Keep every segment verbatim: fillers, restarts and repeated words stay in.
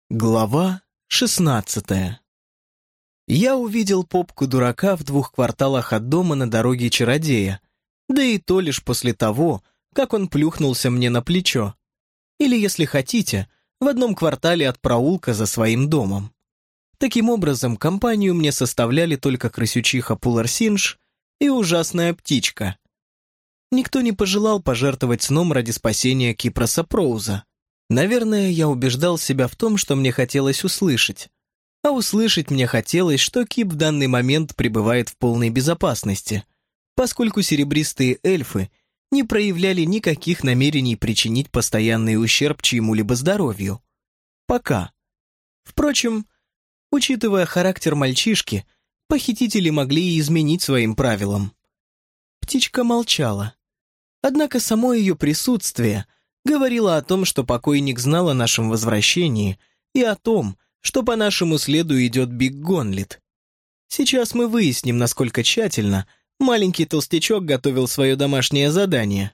Глава шестнадцатая. Я увидел попку дурака в двух кварталах от дома на дороге чародея, да и то лишь после того, как он плюхнулся мне на плечо. Или, если хотите, в одном квартале от проулка за своим домом. Таким образом, компанию мне составляли только крысючиха Пуларсинж и ужасная птичка. Никто не пожелал пожертвовать сном ради спасения Кипроса Проуза. Наверное, я убеждал себя в том, что мне хотелось услышать. А услышать мне хотелось, что Кип в данный момент пребывает в полной безопасности, поскольку серебристые эльфы не проявляли никаких намерений причинить постоянный ущерб чьему-либо здоровью. Пока. Впрочем, учитывая характер мальчишки, похитители могли и изменить своим правилам. Птичка молчала. Однако само ее присутствие говорила о том, что покойник знал о нашем возвращении и о том, что по нашему следу идет Биг Гонлит. Сейчас мы выясним, насколько тщательно маленький толстячок готовил свое домашнее задание.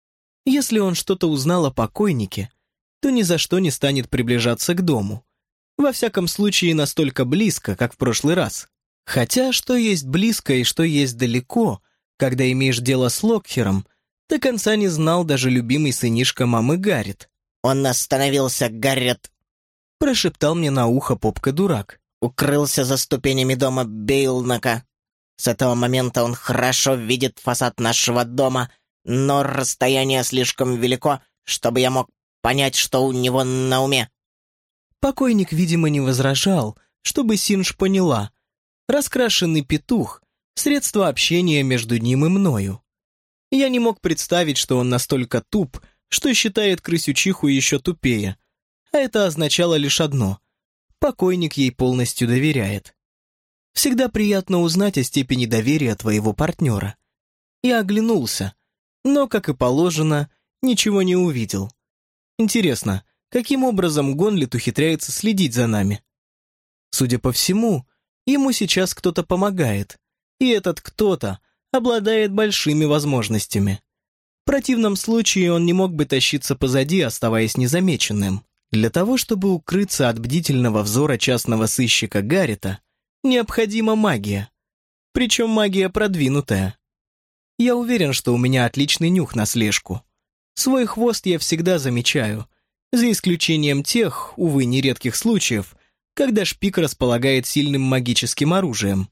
Если он что-то узнал о покойнике, то ни за что не станет приближаться к дому. Во всяком случае, настолько близко, как в прошлый раз. Хотя, что есть близко и что есть далеко, когда имеешь дело с Локхером, до конца не знал даже любимый сынишка мамы Гаррет. «Он остановился, Гаррет», — прошептал мне на ухо попка-дурак. «Укрылся за ступенями дома Бейлнака. С этого момента он хорошо видит фасад нашего дома, но расстояние слишком велико, чтобы я мог понять, что у него на уме». Покойник, видимо, не возражал, чтобы Синж поняла. Раскрашенный петух — средство общения между ним и мною. Я не мог представить, что он настолько туп, что считает крысючиху еще тупее. А это означало лишь одно — покойник ей полностью доверяет. Всегда приятно узнать о степени доверия твоего партнера. Я оглянулся, но, как и положено, ничего не увидел. Интересно, каким образом Гонлит ухитряется следить за нами? Судя по всему, ему сейчас кто-то помогает, и этот кто-то обладает большими возможностями. В противном случае он не мог бы тащиться позади, оставаясь незамеченным. Для того, чтобы укрыться от бдительного взора частного сыщика Гаррета, необходима магия. Причем магия продвинутая. Я уверен, что у меня отличный нюх на слежку. Свой хвост я всегда замечаю, за исключением тех, увы, нередких случаев, когда шпик располагает сильным магическим оружием.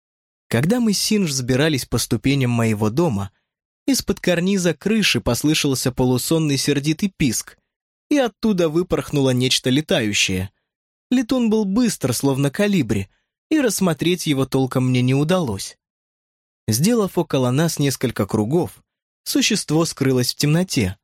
Когда мы с Синж взбирались по ступеням моего дома, из-под карниза крыши послышался полусонный сердитый писк, и оттуда выпорхнуло нечто летающее. Летун был быстр, словно колибри, и рассмотреть его толком мне не удалось. Сделав около нас несколько кругов, существо скрылось в темноте.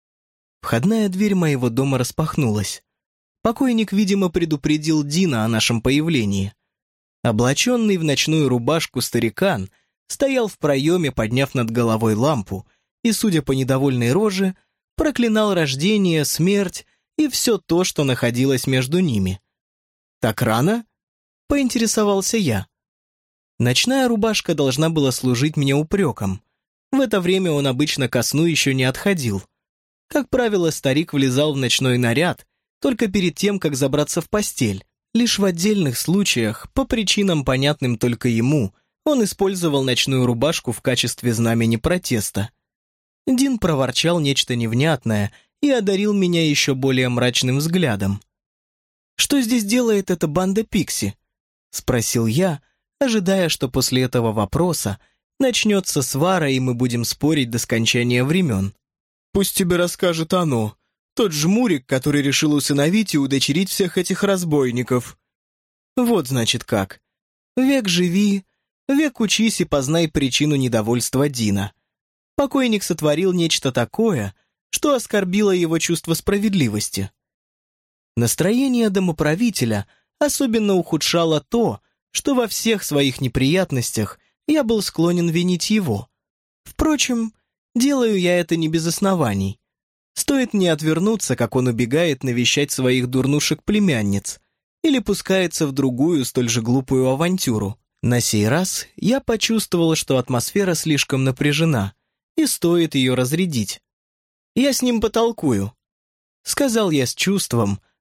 Входная дверь моего дома распахнулась. Покойник, видимо, предупредил Дина о нашем появлении. Облаченный в ночную рубашку старикан стоял в проеме, подняв над головой лампу, и, судя по недовольной роже, проклинал рождение, смерть и все то, что находилось между ними. «Так рано?» — поинтересовался я. Ночная рубашка должна была служить мне упреком. В это время он обычно ко сну еще не отходил. Как правило, старик влезал в ночной наряд только перед тем, как забраться в постель. Лишь в отдельных случаях, по причинам, понятным только ему, он использовал ночную рубашку в качестве знамени протеста. Дин проворчал нечто невнятное и одарил меня еще более мрачным взглядом. «Что здесь делает эта банда Пикси?» — спросил я, ожидая, что после этого вопроса начнется свара, и мы будем спорить до скончания времен. «Пусть тебе расскажет оно. Тот жмурик, который решил усыновить и удочерить всех этих разбойников. Вот значит как. Век живи, век учись и познай причину недовольства Дина. Покойник сотворил нечто такое, что оскорбило его чувство справедливости. Настроение домоправителя особенно ухудшало то, что во всех своих неприятностях я был склонен винить его. Впрочем, делаю я это не без оснований. Стоит мне отвернуться, как он убегает навещать своих дурнушек-племянниц или пускается в другую, столь же глупую авантюру. На сей раз я почувствовал, что атмосфера слишком напряжена, и стоит ее разрядить. «Я с ним потолкую», — сказал я с чувством,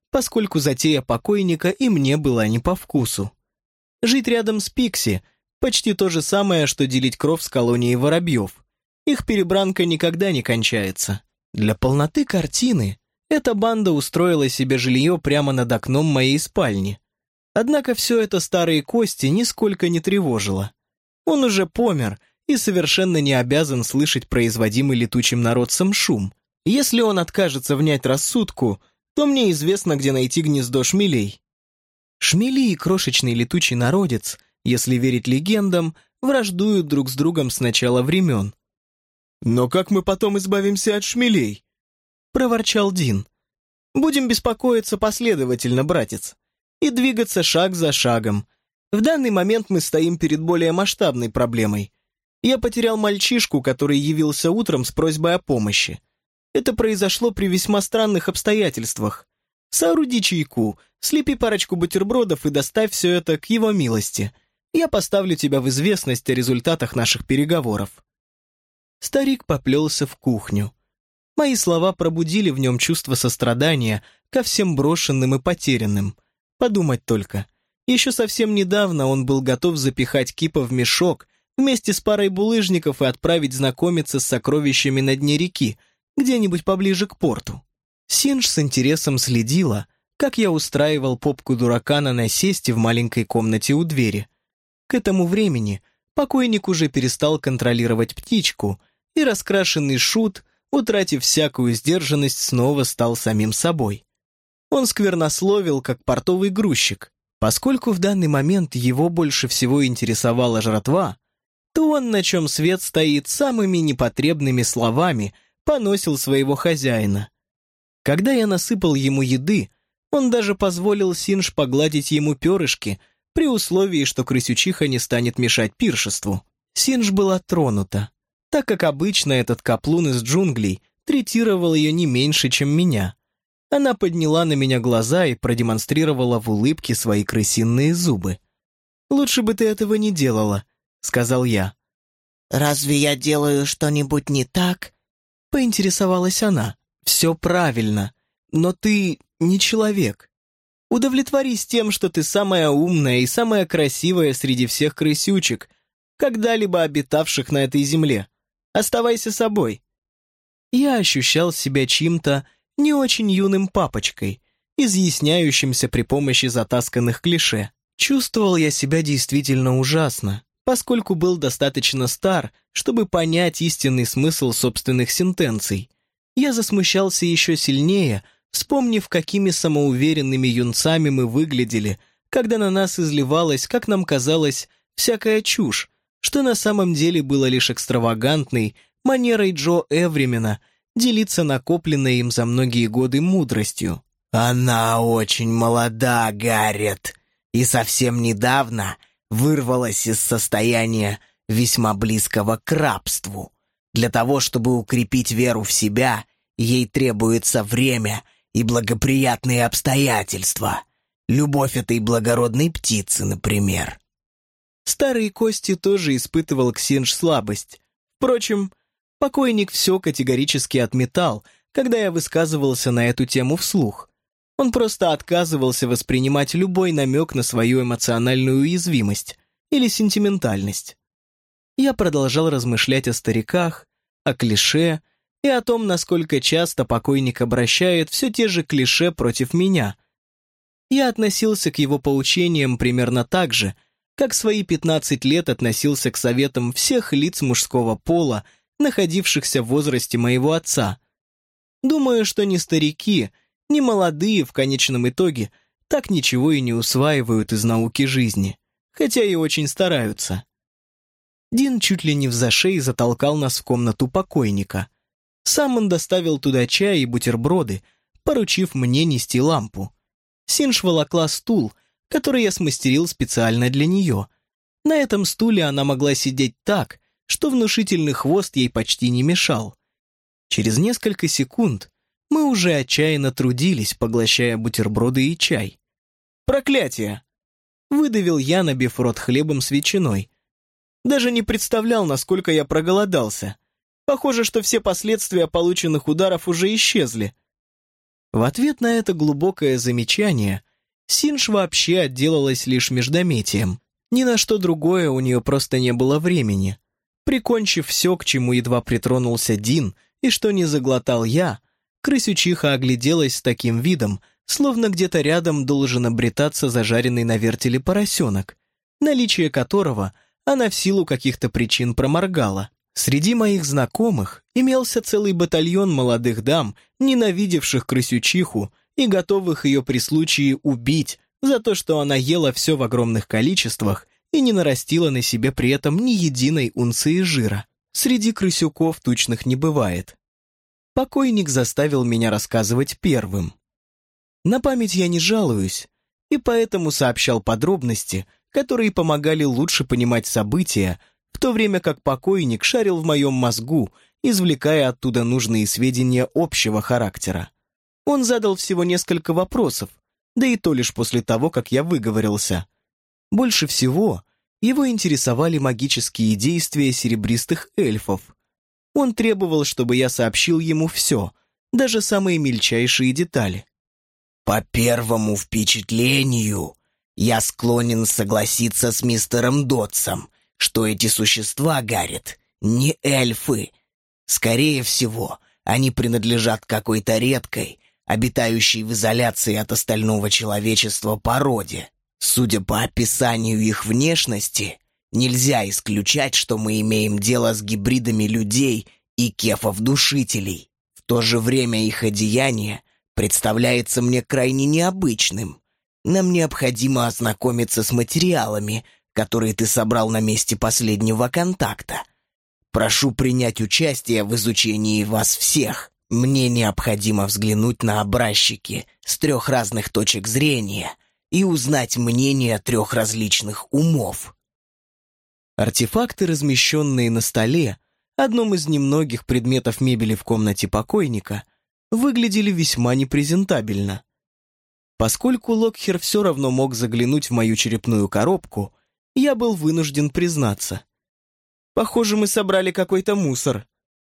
поскольку затея покойника и мне была не по вкусу. Жить рядом с Пикси – почти то же самое, что делить кров с колонией воробьев. Их перебранка никогда не кончается. Для полноты картины эта банда устроила себе жилье прямо над окном моей спальни. Однако все это старые кости нисколько не тревожило. Он уже помер и совершенно не обязан слышать производимый летучим народцем шум. Если он откажется внять рассудку, то мне известно, где найти гнездо шмелей. Шмели и крошечный летучий народец, если верить легендам, враждуют друг с другом с начала времен. «Но как мы потом избавимся от шмелей?» — проворчал Дин. «Будем беспокоиться последовательно, братец, и двигаться шаг за шагом. В данный момент мы стоим перед более масштабной проблемой. Я потерял мальчишку, который явился утром с просьбой о помощи. Это произошло при весьма странных обстоятельствах. Сооруди чайку, слепи парочку бутербродов и доставь все это к его милости. Я поставлю тебя в известность о результатах наших переговоров». Старик поплелся в кухню. Мои слова пробудили в нем чувство сострадания ко всем брошенным и потерянным. Подумать только. Еще совсем недавно он был готов запихать Кипа в мешок вместе с парой булыжников и отправить знакомиться с сокровищами на дне реки, где-нибудь поближе к порту. Синдж с интересом следила, как я устраивал попку дурака на насесте в маленькой комнате у двери. К этому времени покойник уже перестал контролировать птичку, и раскрашенный шут, утратив всякую сдержанность, снова стал самим собой. Он сквернословил, как портовый грузчик. Поскольку в данный момент его больше всего интересовала жратва, то он, на чем свет стоит, самыми непотребными словами поносил своего хозяина. Когда я насыпал ему еды, он даже позволил Синдж погладить ему перышки, при условии, что крысючиха не станет мешать пиршеству. Синдж была тронута, так как обычно этот каплун из джунглей третировал ее не меньше, чем меня. Она подняла на меня глаза и продемонстрировала в улыбке свои крысиные зубы. «Лучше бы ты этого не делала», — сказал я. «Разве я делаю что-нибудь не так?» — поинтересовалась она. «Все правильно, но ты не человек. Удовлетворись тем, что ты самая умная и самая красивая среди всех крысючек, когда-либо обитавших на этой земле. Оставайся собой». Я ощущал себя чьим-то не очень юным папочкой, изъясняющимся при помощи затасканных клише. Чувствовал я себя действительно ужасно, поскольку был достаточно стар, чтобы понять истинный смысл собственных сентенций. Я засмущался еще сильнее, вспомнив, какими самоуверенными юнцами мы выглядели, когда на нас изливалась, как нам казалось, всякая чушь, что на самом деле было лишь экстравагантной манерой Джо Эвримена делиться накопленной им за многие годы мудростью. «Она очень молода, Гаррет, и совсем недавно вырвалась из состояния весьма близкого к рабству. Для того, чтобы укрепить веру в себя, ей требуется время и благоприятные обстоятельства. Любовь этой благородной птицы, например». Старый Кости тоже испытывал к Синдж слабость. Впрочем, покойник все категорически отметал, когда я высказывался на эту тему вслух. Он просто отказывался воспринимать любой намек на свою эмоциональную уязвимость или сентиментальность. Я продолжал размышлять о стариках, о клише и о том, насколько часто покойник обращает все те же клише против меня. Я относился к его поучениям примерно так же, как свои пятнадцать лет относился к советам всех лиц мужского пола, находившихся в возрасте моего отца. Думаю, что ни старики, ни молодые в конечном итоге так ничего и не усваивают из науки жизни, хотя и очень стараются. Дин чуть ли не взашей затолкал нас в комнату покойника. Сам он доставил туда чай и бутерброды, поручив мне нести лампу. Синдж волокла стул, который я смастерил специально для нее. На этом стуле она могла сидеть так, что внушительный хвост ей почти не мешал. Через несколько секунд мы уже отчаянно трудились, поглощая бутерброды и чай. «Проклятие!» — выдавил я, набив рот хлебом с ветчиной. Даже не представлял, насколько я проголодался. Похоже, что все последствия полученных ударов уже исчезли. В ответ на это глубокое замечание Синж вообще отделалась лишь междометием. Ни на что другое у нее просто не было времени. Прикончив все, к чему едва притронулся Дин, и что не заглотал я, крысючиха огляделась с таким видом, словно где-то рядом должен обретаться зажаренный на вертеле поросенок, наличие которого она в силу каких-то причин проморгала. Среди моих знакомых имелся целый батальон молодых дам, ненавидевших крысючиху и готовых ее при случае убить за то, что она ела все в огромных количествах и не нарастила на себе при этом ни единой унции жира. Среди крысюков тучных не бывает. Покойник заставил меня рассказывать первым. На память я не жалуюсь, и поэтому сообщал подробности, которые помогали лучше понимать события, в то время как покойник шарил в моем мозгу, извлекая оттуда нужные сведения общего характера. Он задал всего несколько вопросов, да и то лишь после того, как я выговорился. Больше всего его интересовали магические действия серебристых эльфов. Он требовал, чтобы я сообщил ему все, даже самые мельчайшие детали. По первому впечатлению, я склонен согласиться с мистером Дотсом, что эти существа, Гаррет, не эльфы. Скорее всего, они принадлежат какой-то редкой, обитающей в изоляции от остального человечества породе. Судя по описанию их внешности, нельзя исключать, что мы имеем дело с гибридами людей и кефов-душителей. В то же время их одеяние представляется мне крайне необычным. Нам необходимо ознакомиться с материалами, которые ты собрал на месте последнего контакта. Прошу принять участие в изучении вас всех. Мне необходимо взглянуть на образчики с трех разных точек зрения и узнать мнение трех различных умов. Артефакты, размещенные на столе, одном из немногих предметов мебели в комнате покойника, выглядели весьма непрезентабельно. Поскольку Локхер все равно мог заглянуть в мою черепную коробку, я был вынужден признаться. Похоже, мы собрали какой-то мусор.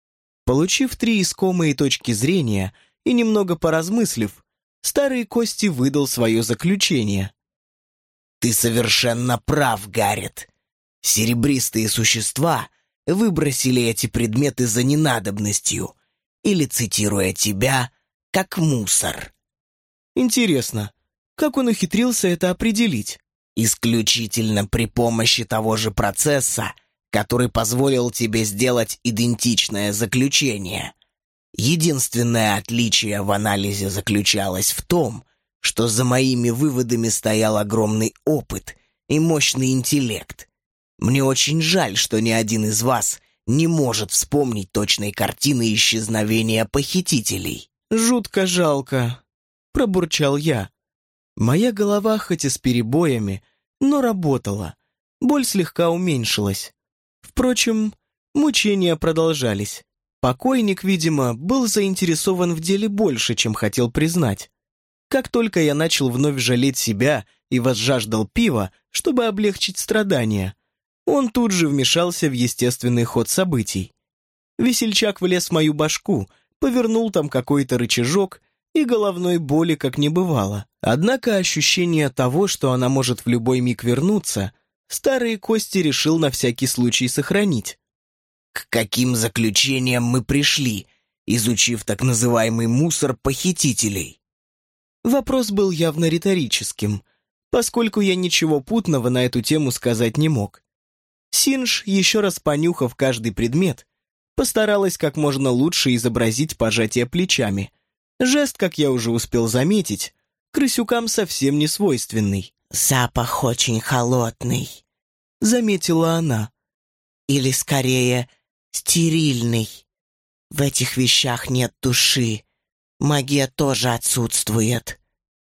Получив три искомые точки зрения и немного поразмыслив, старый Кости выдал свое заключение. «Ты совершенно прав, Гаррет. Серебристые существа выбросили эти предметы за ненадобностью, или, цитируя тебя, как мусор». Интересно, как он ухитрился это определить? Исключительно при помощи того же процесса, который позволил тебе сделать идентичное заключение. Единственное отличие в анализе заключалось в том, что за моими выводами стоял огромный опыт и мощный интеллект. Мне очень жаль, что ни один из вас не может вспомнить точной картины исчезновения похитителей. «Жутко жалко», — пробурчал я. Моя голова, хоть и с перебоями, но работала. Боль слегка уменьшилась. Впрочем, мучения продолжались. Покойник, видимо, был заинтересован в деле больше, чем хотел признать. Как только я начал вновь жалеть себя и возжаждал пива, чтобы облегчить страдания, он тут же вмешался в естественный ход событий. Весельчак влез в мою башку, повернул там какой-то рычажок, и головной боли как не бывало. Однако ощущение того, что она может в любой миг вернуться, старые Кости решил на всякий случай сохранить. К каким заключениям мы пришли, изучив так называемый мусор похитителей? Вопрос был явно риторическим, поскольку я ничего путного на эту тему сказать не мог. Синж, еще раз понюхав каждый предмет, постаралась как можно лучше изобразить пожатие плечами. Жест, как я уже успел заметить, крысюкам совсем не свойственный. «Запах очень холодный», — заметила она. «Или, скорее, стерильный. В этих вещах нет души. Магия тоже отсутствует».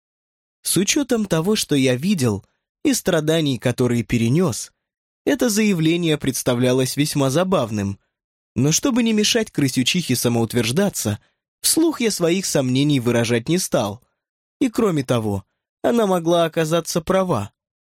С учетом того, что я видел, и страданий, которые перенес, это заявление представлялось весьма забавным. Но чтобы не мешать крысючихе самоутверждаться, вслух я своих сомнений выражать не стал. И кроме того, она могла оказаться права.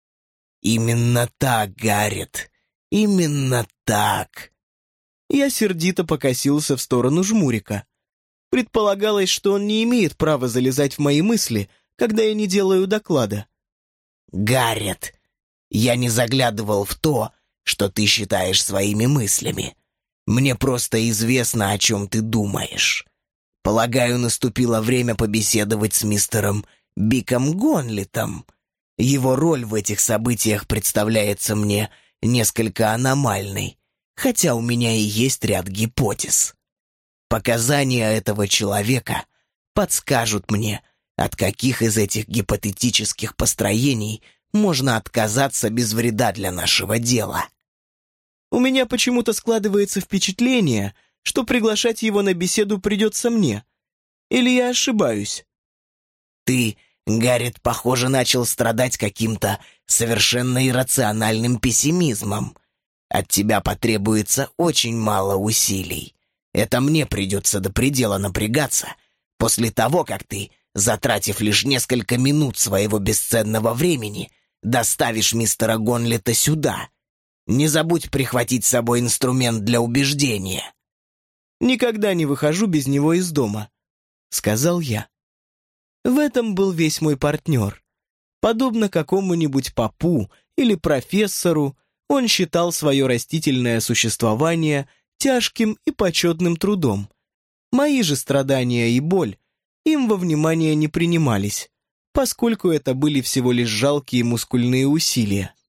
«Именно так, Гаррет, именно так». Я сердито покосился в сторону жмурика. Предполагалось, что он не имеет права залезать в мои мысли, когда я не делаю доклада. «Гаррет, я не заглядывал в то, что ты считаешь своими мыслями. Мне просто известно, о чем ты думаешь. Полагаю, наступило время побеседовать с мистером Биком Гонлетом. Его роль в этих событиях представляется мне несколько аномальной, хотя у меня и есть ряд гипотез. Показания этого человека подскажут мне, от каких из этих гипотетических построений можно отказаться без вреда для нашего дела». У меня почему-то складывается впечатление, что приглашать его на беседу придется мне. Или я ошибаюсь? Ты, Гаррет, похоже, начал страдать каким-то совершенно иррациональным пессимизмом. От тебя потребуется очень мало усилий. Это мне придется до предела напрягаться после того, как ты, затратив лишь несколько минут своего бесценного времени, доставишь мистера Гонлета сюда. Не забудь прихватить с собой инструмент для убеждения». «Никогда не выхожу без него из дома», — сказал я. В этом был весь мой партнер. Подобно какому-нибудь попу или профессору, он считал свое растительное существование тяжким и почетным трудом. Мои же страдания и боль им во внимание не принимались, поскольку это были всего лишь жалкие мускульные усилия.